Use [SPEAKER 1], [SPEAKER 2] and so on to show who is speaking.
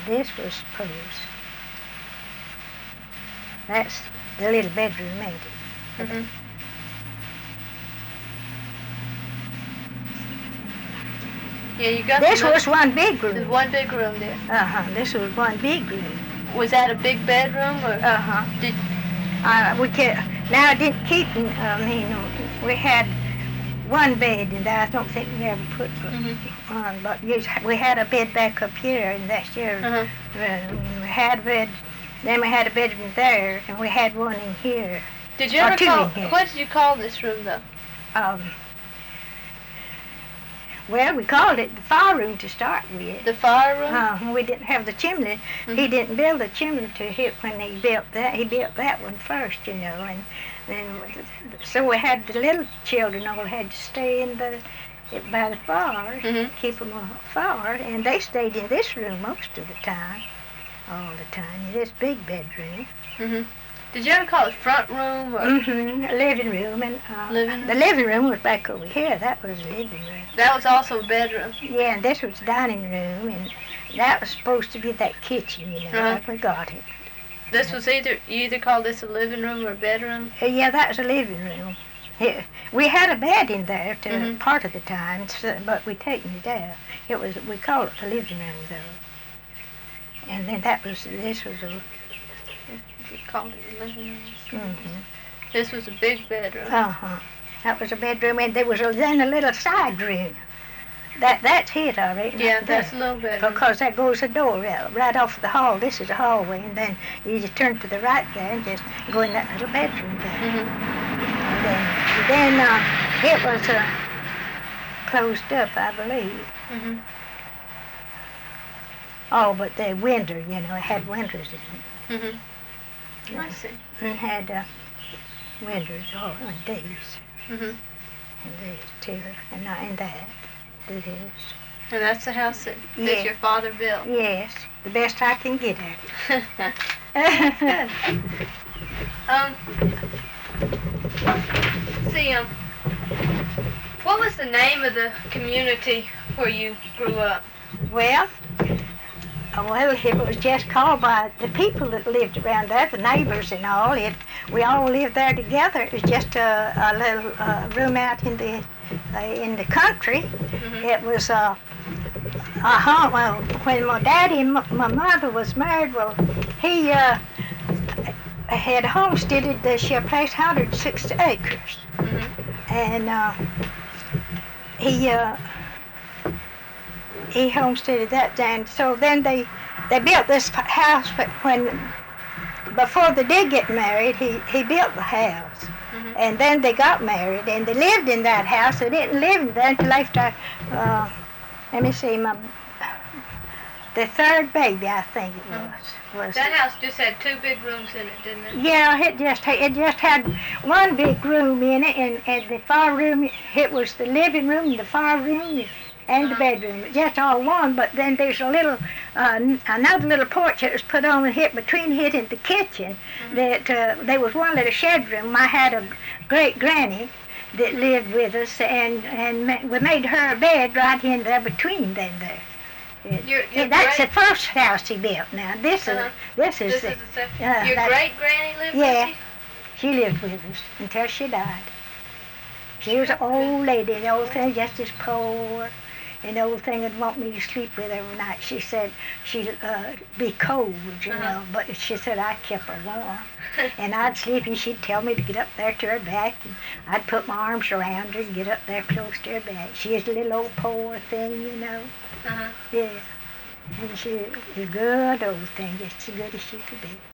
[SPEAKER 1] this was supposed. That's the little bedroom, ain't it?
[SPEAKER 2] Mhm. Yeah, you got
[SPEAKER 1] This was one big
[SPEAKER 2] there's
[SPEAKER 1] room.
[SPEAKER 2] one big room there.
[SPEAKER 1] This was one big room.
[SPEAKER 2] Was that a big bedroom or? Did
[SPEAKER 1] We could, now I didn't keep, we had one bed and I don't think we ever put on, but we had a bed back up here and that's your we had a bed, then we had a bedroom there and we had one in here.
[SPEAKER 2] Did you
[SPEAKER 1] Or
[SPEAKER 2] ever
[SPEAKER 1] two
[SPEAKER 2] call?
[SPEAKER 1] in here.
[SPEAKER 2] What did you call this room though?
[SPEAKER 1] Well, we called it the fire room to start with.
[SPEAKER 2] The fire room.
[SPEAKER 1] We didn't have the chimney. He didn't build the chimney to hit when he built that. He built that one first, and so we had the little children all had to stay in by the fire, keep them far, and they stayed in this room most of the time, all the time, in this big bedroom.
[SPEAKER 2] Did you ever call it front room or?
[SPEAKER 1] Living room, and
[SPEAKER 2] Living room?
[SPEAKER 1] the living room was back over here. That was the living room.
[SPEAKER 2] That was also a bedroom.
[SPEAKER 1] Yeah, and this was dining room, and that was supposed to be that kitchen, like we got it.
[SPEAKER 2] This was you either called this a living room or a bedroom?
[SPEAKER 1] Yeah, that was a living room. Yeah, we had a bed in there part of the time, but we taken it out. We called it the living room though. And then this was a.
[SPEAKER 2] You called it a living room. This was a big bedroom.
[SPEAKER 1] That was a bedroom, and there was then a little side room. That's it, all right.
[SPEAKER 2] Yeah, that's a little bedroom.
[SPEAKER 1] Because there goes a door right off the hall. This is a hallway, and then you just turn to the right there and just go in that little bedroom there. And then it was closed up, I believe. Oh, but the window, it had windows in it.
[SPEAKER 2] I see.
[SPEAKER 1] And had windows on these. And these two, and not in that. This.
[SPEAKER 2] And that's the house that your father built?
[SPEAKER 1] Yes, the best I can get at it.
[SPEAKER 2] That's good. What was the name of the community where you grew up?
[SPEAKER 1] Well, it was just called by the people that lived around there, the neighbors and all. We all lived there together. It was just a little room out in the country. It was well, when my daddy and my mother was married, well, he had homesteaded this place, 160 acres, and he homesteaded that down. So then they built this house, but before they did get married, he built the house. And then they got married, and they lived in that house. They didn't live in there until after, let me see, the third baby, I think it was.
[SPEAKER 2] That house just had two big rooms in it, didn't it?
[SPEAKER 1] Yeah, it just had one big room in it, and the fire room, it was the living room, the fire room, and the bedroom, just all one. But then there's a little, another little porch that was put on between it and the kitchen. That there was one little shed room. I had a great granny that lived with us, and we made her a bed right in there between them there. That's the first house he built. Now this is
[SPEAKER 2] the second. Your great granny lived with you?
[SPEAKER 1] She lived with us until she died. She was an old lady. The old thing just as poor. And the old thing would want me to sleep with her every night. She said she'd be cold, but she said I kept her warm. And I'd sleep and she'd tell me to get up there to her back, and I'd put my arms around her and get up there close to her back. She was a little old poor thing, Yeah. And she was a good old thing, just as good as she could be.